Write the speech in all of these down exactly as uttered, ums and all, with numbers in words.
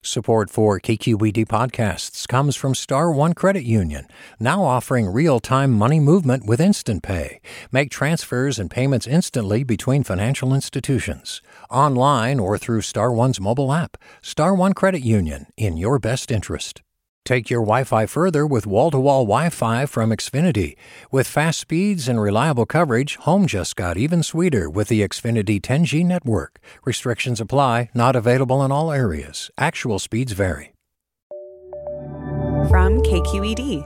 Support for K Q E D podcasts comes from Star One Credit Union, now offering real-time money movement with Instant Pay. Make transfers and payments instantly between financial institutions, online or through Star One's mobile app. Star One Credit Union, in your best interest. Take your Wi-Fi further with wall-to-wall Wi-Fi from Xfinity. With fast speeds and reliable coverage, home just got even sweeter with the Xfinity ten G network. Restrictions apply, not available in all areas. Actual speeds vary. From K Q E D.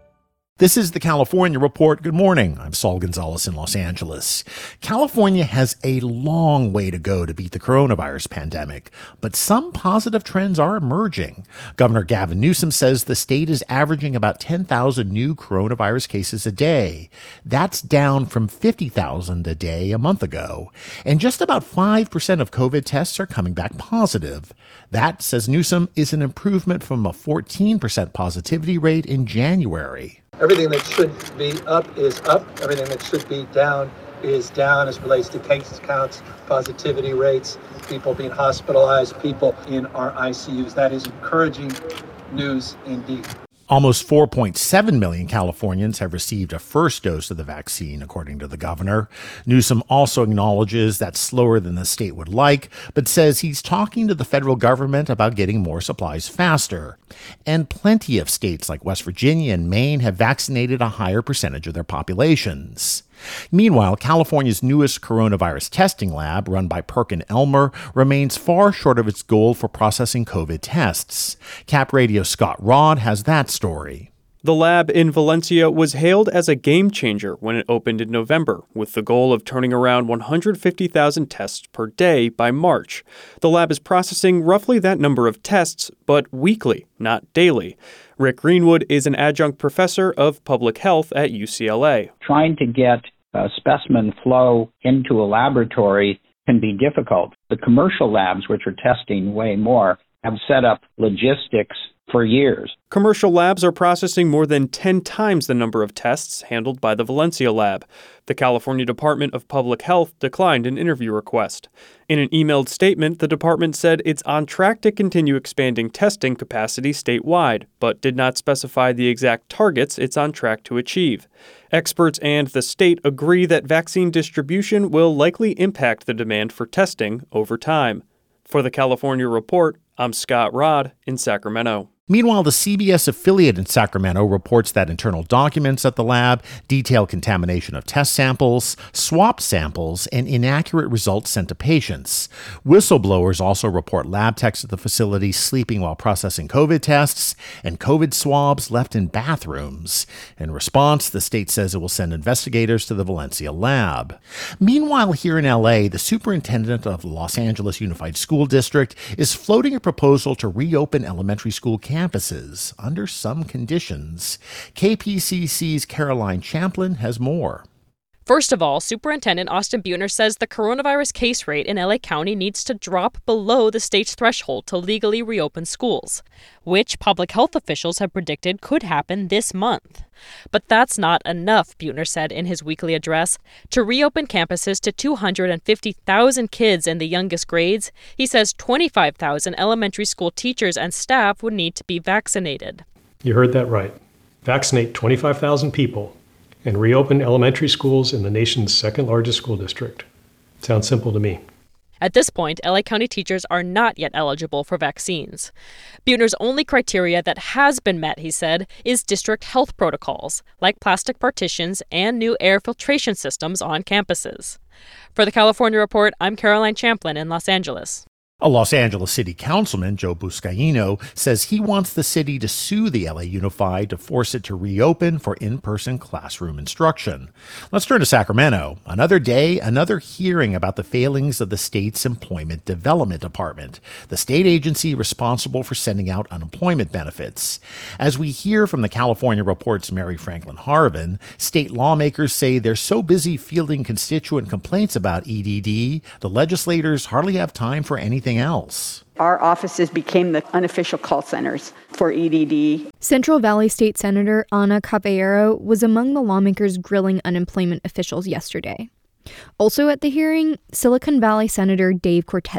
This is the California Report. Good morning. I'm Saul Gonzalez in Los Angeles. California has a long way to go to beat the coronavirus pandemic, but some positive trends are emerging. Governor Gavin Newsom says the state is averaging about ten thousand new coronavirus cases a day. That's down from fifty thousand a day a month ago. And just about five percent of COVID tests are coming back positive. That, says Newsom, is an improvement from a fourteen percent positivity rate in January. Everything that should be up is up. Everything that should be down is down as it relates to case counts, positivity rates, people being hospitalized, people in our I C Us. That is encouraging news indeed. Almost four point seven million Californians have received a first dose of the vaccine, according to the governor. Newsom also acknowledges that's slower than the state would like, but says he's talking to the federal government about getting more supplies faster. And plenty of states like West Virginia and Maine have vaccinated a higher percentage of their populations. Meanwhile, California's newest coronavirus testing lab, run by PerkinElmer, remains far short of its goal for processing COVID tests. Cap Radio's Scott Rod has that story. The lab in Valencia was hailed as a game changer when it opened in November, with the goal of turning around one hundred fifty thousand tests per day by March. The lab is processing roughly that number of tests, but weekly, not daily. Rick Greenwood is an adjunct professor of public health at U C L A. Trying to get a specimen flow into a laboratory can be difficult. The commercial labs, which are testing way more, have set up logistics for years. Commercial labs are processing more than ten times the number of tests handled by the Valencia lab. The California Department of Public Health declined an interview request. In an emailed statement, the department said it's on track to continue expanding testing capacity statewide, but did not specify the exact targets it's on track to achieve. Experts and the state agree that vaccine distribution will likely impact the demand for testing over time. For the California Report, I'm Scott Rod in Sacramento. Meanwhile, the C B S affiliate in Sacramento reports that internal documents at the lab detail contamination of test samples, swapped samples, and inaccurate results sent to patients. Whistleblowers also report lab techs at the facility sleeping while processing COVID tests and COVID swabs left in bathrooms. In response, the state says it will send investigators to the Valencia lab. Meanwhile, here in L A, the superintendent of the Los Angeles Unified School District is floating a proposal to reopen elementary school campuses. campuses under some conditions. K P C C's Caroline Champlin has more. First of all, Superintendent Austin Buettner says the coronavirus case rate in L A County needs to drop below the state's threshold to legally reopen schools, which public health officials have predicted could happen this month. But that's not enough, Buettner said in his weekly address. To reopen campuses to two hundred fifty thousand kids in the youngest grades, he says twenty-five thousand elementary school teachers and staff would need to be vaccinated. You heard that right. Vaccinate twenty-five thousand people and reopen elementary schools in the nation's second largest school district. Sounds simple to me. At this point, L A County teachers are not yet eligible for vaccines. Buettner's only criteria that has been met, he said, is district health protocols, like plastic partitions and new air filtration systems on campuses. For the California Report, I'm Caroline Champlin in Los Angeles. A Los Angeles City Councilman, Joe Buscaino, says he wants the city to sue the L A Unified to force it to reopen for in-person classroom instruction. Let's turn to Sacramento. Another day, another hearing about the failings of the state's Employment Development Department, the state agency responsible for sending out unemployment benefits. As we hear from the California Report's Mary Franklin Harvin, state lawmakers say they're so busy fielding constituent complaints about E D D, the legislators hardly have time for anything else. Our offices became the unofficial call centers for E D D. Central Valley State Senator Ana Caballero was among the lawmakers grilling unemployment officials yesterday. Also at the hearing, Silicon Valley Senator Dave Cortese.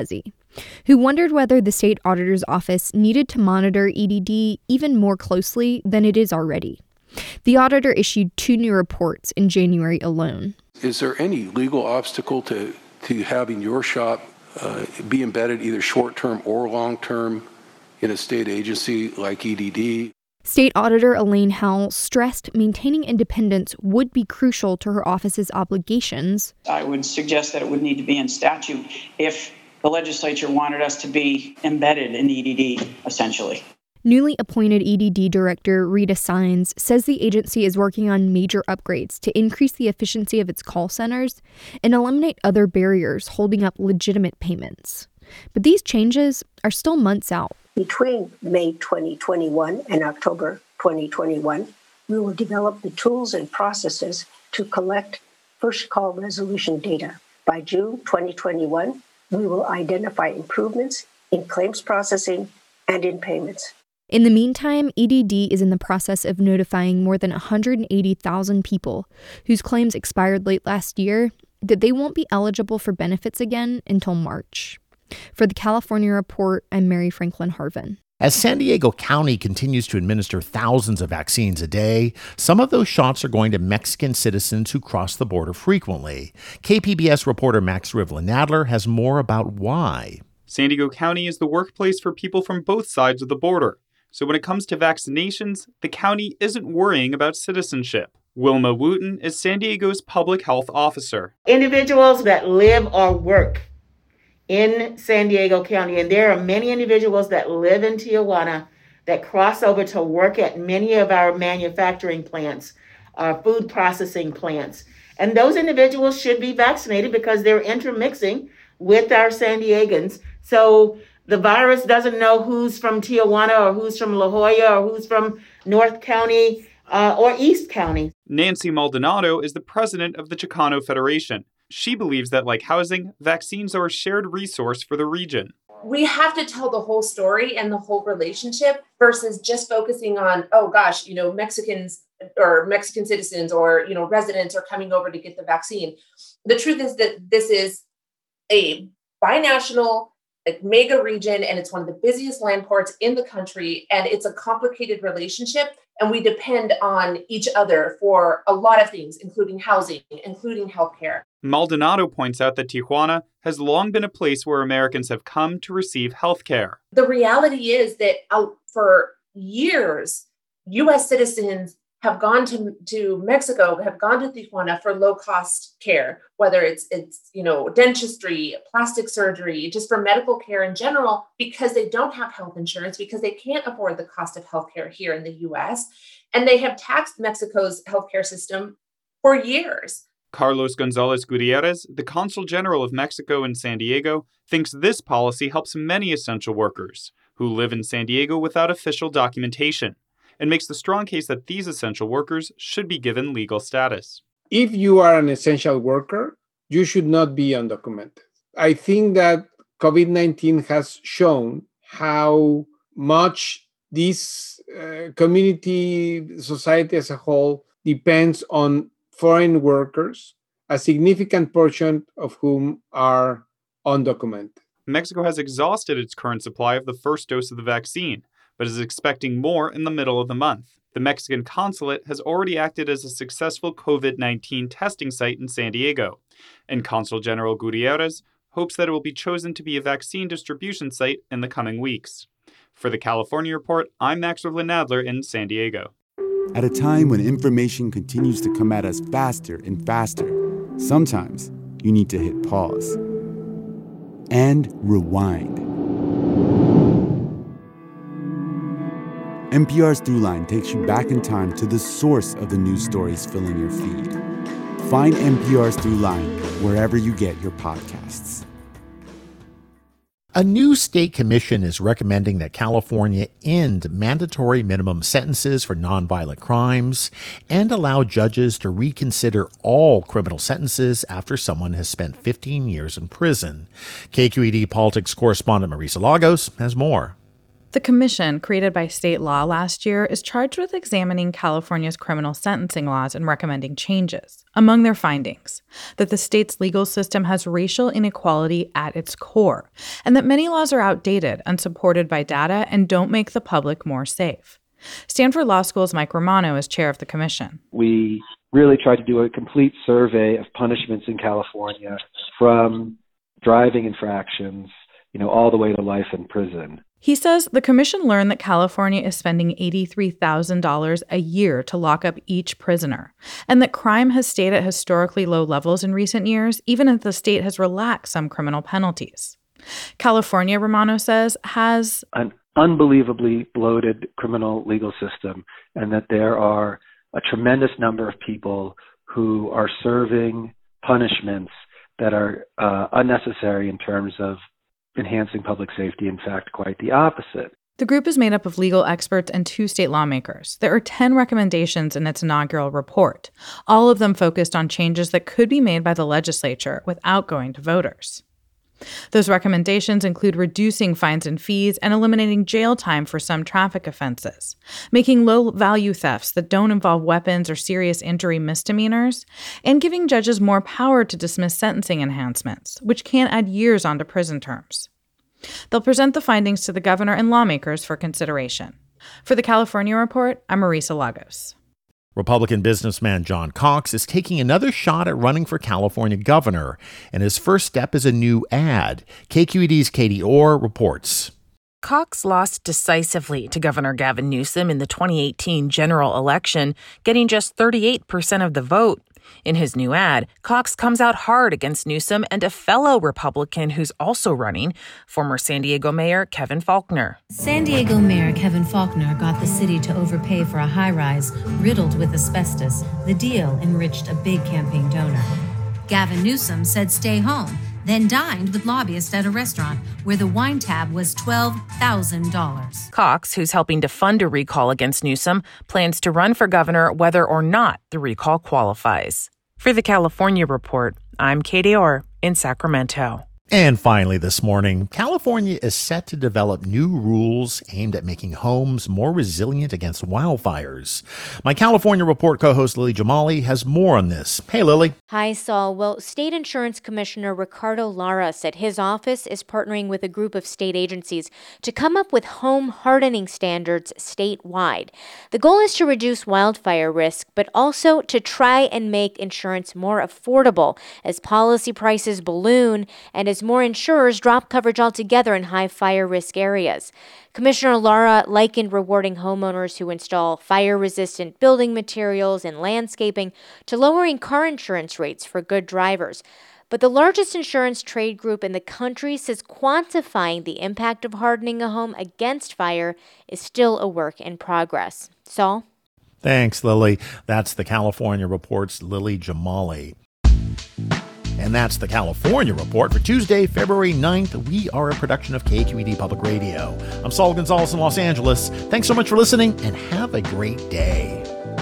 who wondered whether the state auditor's office needed to monitor E D D even more closely than it is already. The auditor issued two new reports in January alone. Is there any legal obstacle to, to having your shop uh, be embedded either short-term or long-term in a state agency like E D D? State Auditor Elaine Howell stressed maintaining independence would be crucial to her office's obligations. I would suggest that it would need to be in statute if the legislature wanted us to be embedded in E D D, essentially. Newly appointed E D D Director Rita Sines says the agency is working on major upgrades to increase the efficiency of its call centers and eliminate other barriers holding up legitimate payments. But these changes are still months out. Between May twenty twenty-one and October twenty twenty-one, we will develop the tools and processes to collect first call resolution data. By June twenty twenty-one, we will identify improvements in claims processing and in payments. In the meantime, E D D is in the process of notifying more than one hundred eighty thousand people whose claims expired late last year that they won't be eligible for benefits again until March. For the California Report, I'm Mary Franklin Harvin. As San Diego County continues to administer thousands of vaccines a day, some of those shots are going to Mexican citizens who cross the border frequently. K P B S reporter Max Rivlin-Nadler has more about why. San Diego County is the workplace for people from both sides of the border. So when it comes to vaccinations, the county isn't worrying about citizenship. Wilma Wooten is San Diego's public health officer. Individuals that live or work in San Diego County, and there are many individuals that live in Tijuana that cross over to work at many of our manufacturing plants, our food processing plants. And those individuals should be vaccinated because they're intermixing with our San Diegans. So the virus doesn't know who's from Tijuana or who's from La Jolla or who's from North County uh, or East County. Nancy Maldonado is the president of the Chicano Federation. She believes that, like housing, vaccines are a shared resource for the region. We have to tell the whole story and the whole relationship versus just focusing on, oh gosh, you know, Mexicans or Mexican citizens or, you know, residents are coming over to get the vaccine. The truth is that this is a binational, like, mega region, and it's one of the busiest land ports in the country, and it's a complicated relationship, and we depend on each other for a lot of things, including housing, including healthcare. Maldonado points out that Tijuana has long been a place where Americans have come to receive healthcare. The reality is that uh, for years, U S citizens have gone to, to Mexico, have gone to Tijuana for low-cost care, whether it's, it's, you know, dentistry, plastic surgery, just for medical care in general, because they don't have health insurance, because they can't afford the cost of healthcare here in the U S, and they have taxed Mexico's healthcare system for years. Carlos Gonzalez Gutierrez, the Consul General of Mexico in San Diego, thinks this policy helps many essential workers who live in San Diego without official documentation, and makes the strong case that these essential workers should be given legal status. If you are an essential worker, you should not be undocumented. I think that COVID nineteen has shown how much this uh, community, society as a whole, depends on foreign workers, a significant portion of whom are undocumented. Mexico has exhausted its current supply of the first dose of the vaccine, but is expecting more in the middle of the month. The Mexican consulate has already acted as a successful COVID nineteen testing site in San Diego, and Consul General Gutierrez hopes that it will be chosen to be a vaccine distribution site in the coming weeks. For the California Report, I'm Max Rivlin-Nadler in San Diego. At a time when information continues to come at us faster and faster, sometimes you need to hit pause and rewind. N P R's Throughline takes you back in time to the source of the news stories filling your feed. Find N P R's Throughline wherever you get your podcasts. A new state commission is recommending that California end mandatory minimum sentences for nonviolent crimes and allow judges to reconsider all criminal sentences after someone has spent fifteen years in prison. K Q E D politics correspondent Marisa Lagos has more. The commission, created by state law last year, is charged with examining California's criminal sentencing laws and recommending changes. Among their findings, that the state's legal system has racial inequality at its core, and that many laws are outdated, unsupported by data, and don't make the public more safe. Stanford Law School's Mike Romano is chair of the commission. We really tried to do a complete survey of punishments in California, from driving infractions, you know, all the way to life in prison. He says the commission learned that California is spending eighty-three thousand dollars a year to lock up each prisoner, and that crime has stayed at historically low levels in recent years, even as the state has relaxed some criminal penalties. California, Romano says, has an unbelievably bloated criminal legal system, and that there are a tremendous number of people who are serving punishments that are uh, unnecessary in terms of enhancing public safety. In fact, quite the opposite. The group is made up of legal experts and two state lawmakers. There are ten recommendations in its inaugural report, all of them focused on changes that could be made by the legislature without going to voters. Those recommendations include reducing fines and fees and eliminating jail time for some traffic offenses, making low-value thefts that don't involve weapons or serious injury misdemeanors, and giving judges more power to dismiss sentencing enhancements, which can add years onto prison terms. They'll present the findings to the governor and lawmakers for consideration. For the California Report, I'm Marisa Lagos. Republican businessman John Cox is taking another shot at running for California governor, and his first step is a new ad. K Q E D's Katie Orr reports. Cox lost decisively to Governor Gavin Newsom in the twenty eighteen general election, getting just thirty-eight percent of the vote. In his new ad, Cox comes out hard against Newsom and a fellow Republican who's also running, former San Diego Mayor Kevin Faulconer. San Diego Mayor Kevin Faulconer got the city to overpay for a high-rise riddled with asbestos. The deal enriched a big campaign donor. Gavin Newsom said stay home, then dined with lobbyists at a restaurant where the wine tab was twelve thousand dollars. Cox, who's helping to fund a recall against Newsom, plans to run for governor whether or not the recall qualifies. For the California Report, I'm Katie Orr in Sacramento. And finally this morning, California is set to develop new rules aimed at making homes more resilient against wildfires. My California Report co-host Lily Jamali has more on this. Hey, Lily. Hi, Saul. Well, State Insurance Commissioner Ricardo Lara said his office is partnering with a group of state agencies to come up with home hardening standards statewide. The goal is to reduce wildfire risk, but also to try and make insurance more affordable as policy prices balloon and as more insurers drop coverage altogether in high fire risk areas. Commissioner Lara likened rewarding homeowners who install fire-resistant building materials and landscaping to lowering car insurance rates for good drivers. But the largest insurance trade group in the country says quantifying the impact of hardening a home against fire is still a work in progress. Saul? Thanks, Lily. That's the California Report's Lily Jamali. And that's the California Report for Tuesday, February ninth. We are a production of K Q E D Public Radio. I'm Saul Gonzalez in Los Angeles. Thanks so much for listening, and have a great day.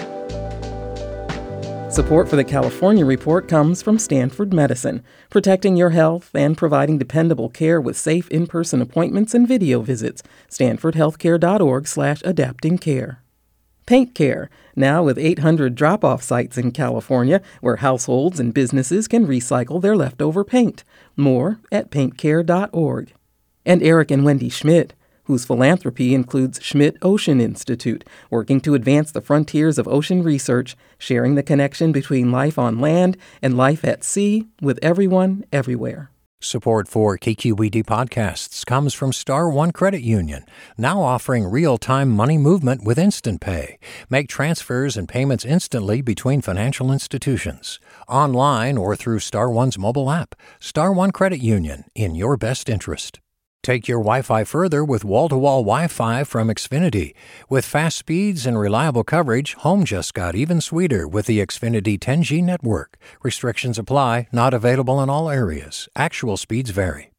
Support for the California Report comes from Stanford Medicine, protecting your health and providing dependable care with safe in-person appointments and video visits. stanford healthcare dot org slash adapting care. Paint Care, now with eight hundred drop-off sites in California where households and businesses can recycle their leftover paint. More at paint care dot org. And Eric and Wendy Schmidt, whose philanthropy includes Schmidt Ocean Institute, working to advance the frontiers of ocean research, sharing the connection between life on land and life at sea with everyone, everywhere. Support for K Q E D podcasts comes from Star One Credit Union, now offering real-time money movement with Instant Pay. Make transfers and payments instantly between financial institutions, online or through Star One's mobile app. Star One Credit Union, in your best interest. Take your Wi-Fi further with wall-to-wall Wi-Fi from Xfinity. With fast speeds and reliable coverage, home just got even sweeter with the Xfinity ten G network. Restrictions apply, not available in all areas. Actual speeds vary.